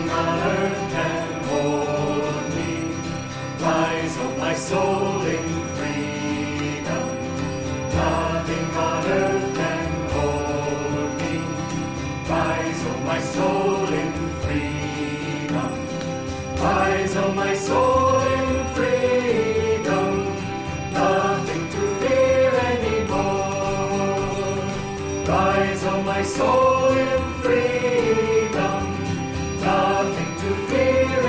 on earth can hold me. Rise, oh my soul, in freedom. Nothing on earth can hold me. Rise, oh my soul, in freedom. Rise, oh my soul, in freedom. Nothing to fear anymore. Rise, oh my soul, in freedom. Nothing to fear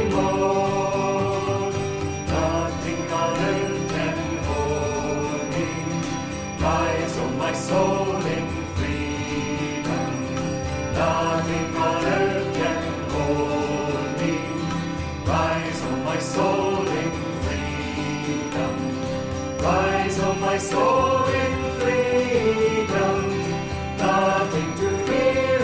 anymore. Nothing on earth can hold me. Rise, oh my soul, in freedom. Nothing on earth can hold me. Rise, oh my soul, in freedom. Rise, oh my soul, in freedom. Nothing to fear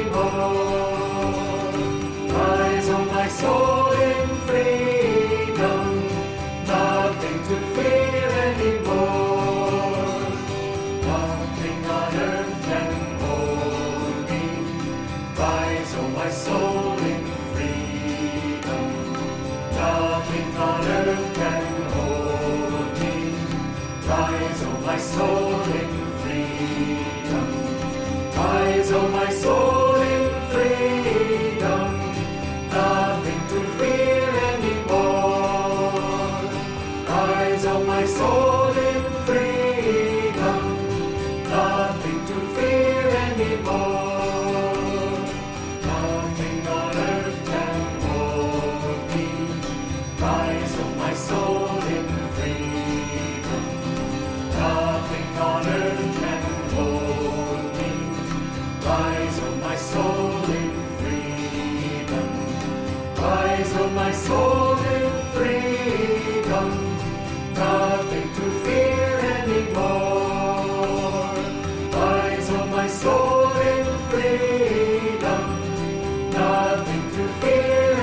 anymore. Rise, oh my soul, in freedom. Nothing to fear anymore. Nothing on earth can hold me. Rise, oh my soul, in freedom. Nothing on earth can hold me. Rise, oh my soul, in freedom. Rise, oh my soul, in freedom. Nothing to fear anymore. Rise, oh my soul, in freedom. Nothing to fear anymore. Nothing on earth can hold me. Rise, oh my soul, in freedom. Nothing on earth can hold me. Rise, oh my soul, in freedom. Rise, oh my soul, in freedom. Nothing to fear anymore. Rise, oh my soul, in freedom. Nothing to fear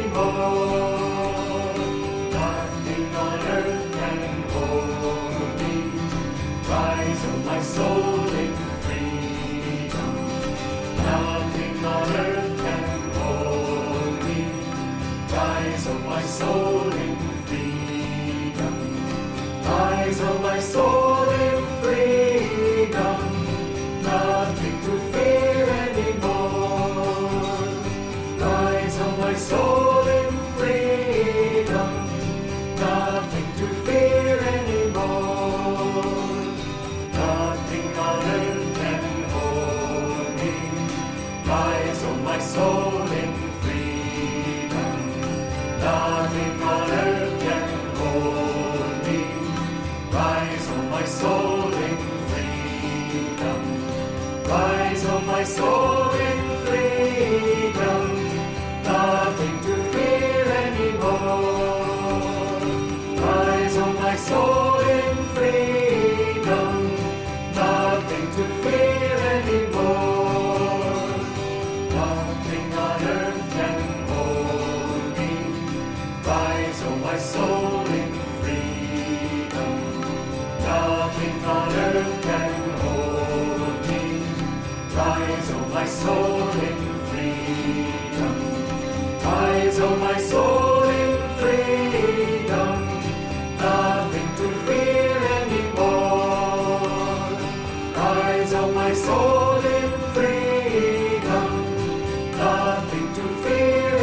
anymore. Nothing on earth can hold me. Rise, oh my soul, in freedom. Nothing on earth can hold me. Rise, oh my soul, in freedom. Rise, oh my soul, in freedom. Nothing to fear anymore. Rise, oh my soul, in freedom. Nothing to fear anymore. Nothing on earth can hold me. Rise, oh my soul, in freedom. Nothing on earth can hold me. Rise, oh my soul, in freedom. Rise, oh my soul, in freedom. Nothing to fear anymore. Rise, oh my soul, in freedom. Nothing to fear anymore. Nothing on earth can hold me. Rise, oh my soul, in freedom. Nothing on earth can hold me. Rise, oh my soul, in freedom. Rise, oh my soul, in freedom. Nothing to fear anymore. Rise, oh my soul, in freedom. Nothing to fear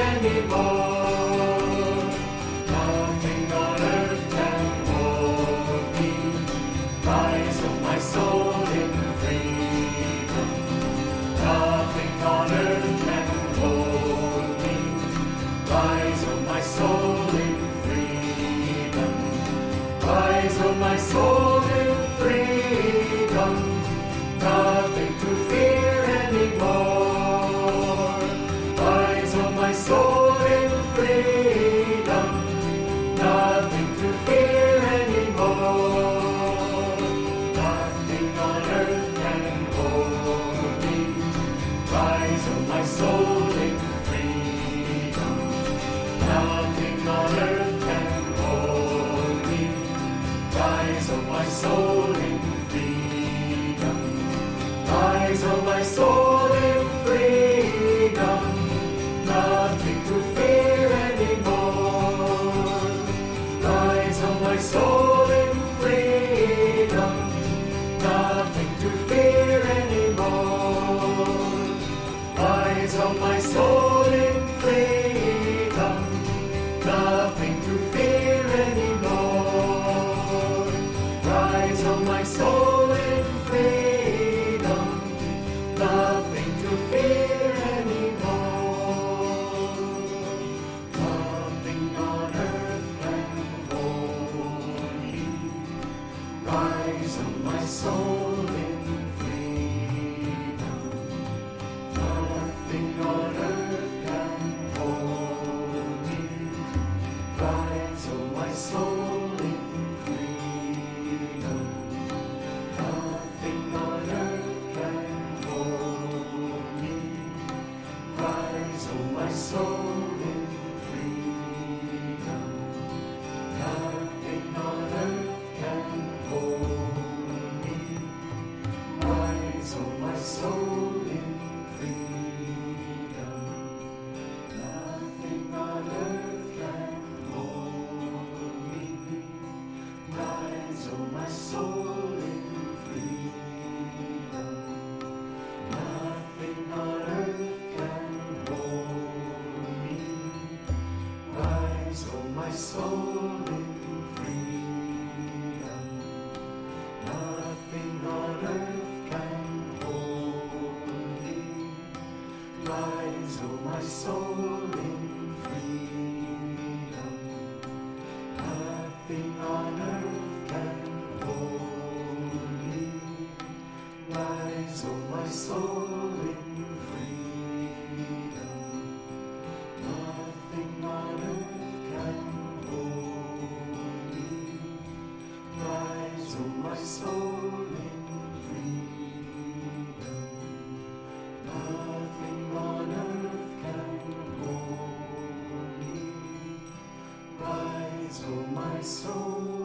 anymore. Nothing on earth can hold me. Rise, oh my soul, in freedom. Nothing on earth can hold me. Rise, oh my soul, in freedom. Rise, oh my soul, in freedom. Nothing to fear anymore. Rise, oh my soul, in freedom. Nothing to fear anymore. Nothing on earth can hold me. Rise, oh my soul, in freedom. Nothing on earth can hold me. Rise, oh my soul, in freedom. Rise, oh my soul, in freedom. Nothing soul in freedom. Nothing on earth can hold me. Rise, oh my soul in freedom. Nothing on earth can hold me. Rise, oh my soul in freedom. Nothing on earth can hold me. Rise, oh my soul in freedom. Nothing on earth can hold me. Rise, oh my soul in freedom. Nothing on earth can hold me. Rise, oh my soul in freedom. Nothing on earth can hold me. Rise, oh my soul.